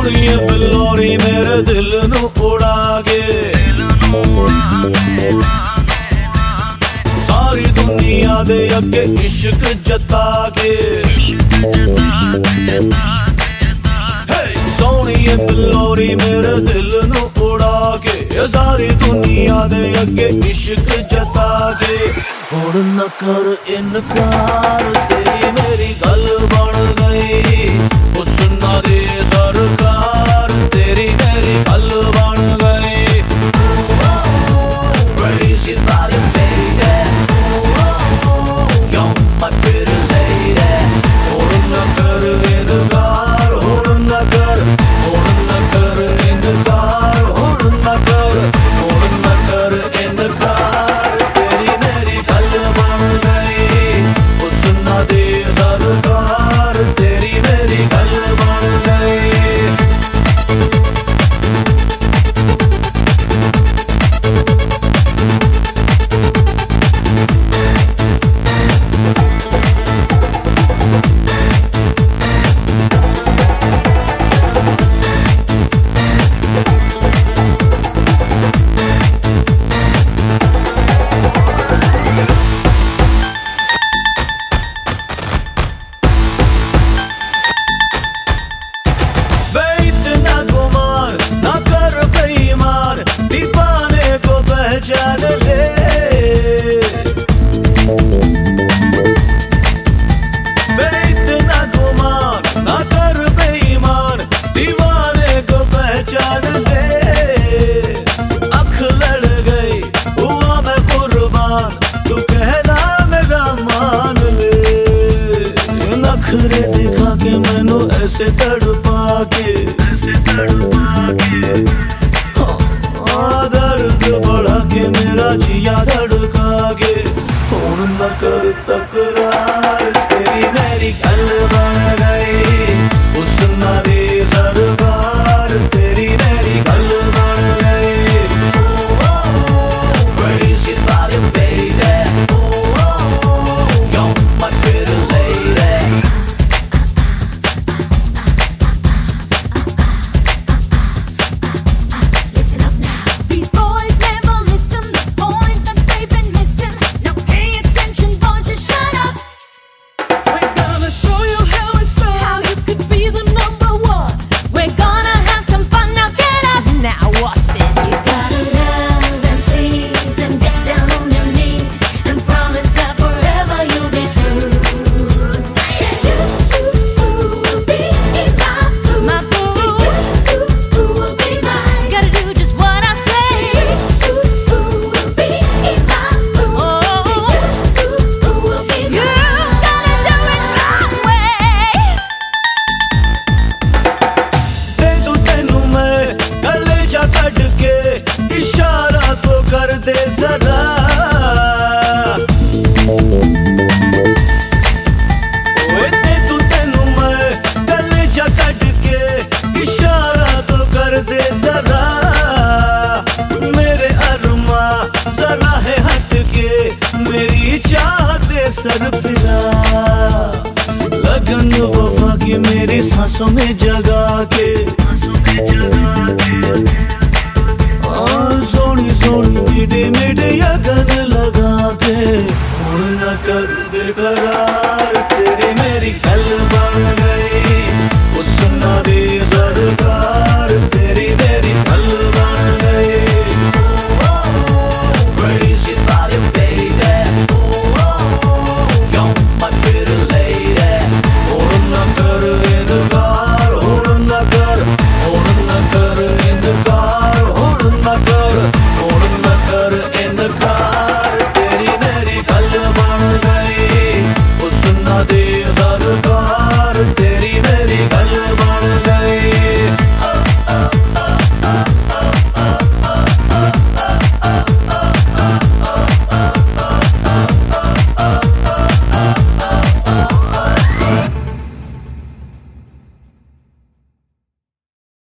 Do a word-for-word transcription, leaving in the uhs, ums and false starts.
सोनिए बिलोरी मेरे दिल नू उड़ा के, सारी दुनिया दे अगे इश्क जता के। सोनिए बिलोरी मेरे दिल नू उड़ा के, सारी दुनिया दे अगे इश्क जता के। हुण न कर इनकार, तेरी मेरी गल बन गई, हुस्ना दे सरकार, तेरी मेरी गल बन गई। Crazy about it, baby, you're my pretty lady। हुण न कर इनकार, हुण न कर, हुण न कर इनकार, हुण न कर, हुण न कर इनकार, तेरी मेरी गल बन गई, हुस्ना दे सरकार, तेरी मेरी गल बन गई। जान ले इतना गुमान ना कर बेईमान, दीवाने को पहचान ले। अख लड़ गई हुआ मैं कुर्बान, तू कहना मेरा मान ले। नखरे दिखा के मैनू ऐसे तड़पा के, ऐसे तड़पा के, दर्द बढ़ा के मेरा जिया धड़का के। हुण न कर तकरार, तेरी मेरी गल बन गई, हुस्ना दे सरकार, तेरी मेरी गल बन गई। Crazy about it, baby, you're my pretty lady। इशारा तो कर दे जरा, दे तू तेनू मैं कलेजा कट के, इशारा तो कर दे जरा। मेरे अरमा जरा है हट के, मेरी चाहते सर फिरा। लगन वफा की मेरी सांसों में जगा के, सोनी सोनी मीठे मीठे लगन लगा के। हुण न कर बेकरार, तेरी मेरी गल बन